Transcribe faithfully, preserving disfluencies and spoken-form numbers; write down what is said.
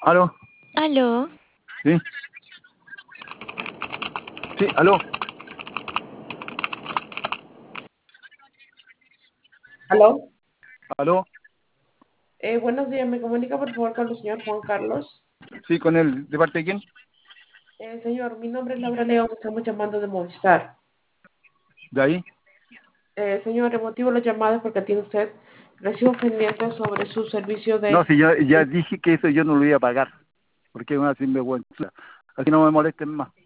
¿Aló? Aló, ¿Sí? Sí, ¿aló? ¿Aló? ¿Aló? Eh, buenos días, ¿me comunica por favor con el señor Juan Carlos? Sí, con él. ¿De parte de quién? Eh, señor, mi nombre es Laura León, estamos llamando de Movistar. ¿De ahí? Eh, señor, el motivo de la llamada es porque tiene usted recibo pendiente sobre su servicio No, de... si yo ya dije que eso yo no lo iba a pagar, porque es una sinvergüenza. Así no me molesten más.